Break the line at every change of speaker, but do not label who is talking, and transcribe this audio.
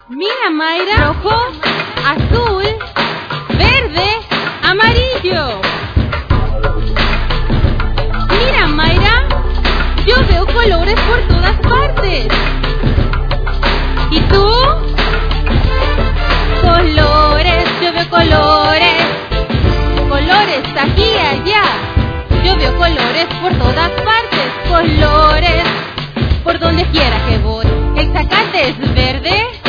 Mira, Mayra, rojo, azul, verde, amarillo. Mira, Mayra, yo veo colores por todas partes. ¿Y tú? Colores, yo veo colores. Colores aquí y allá. Yo veo colores por todas partes. Colores por donde quiera que voy. El zacate es verde.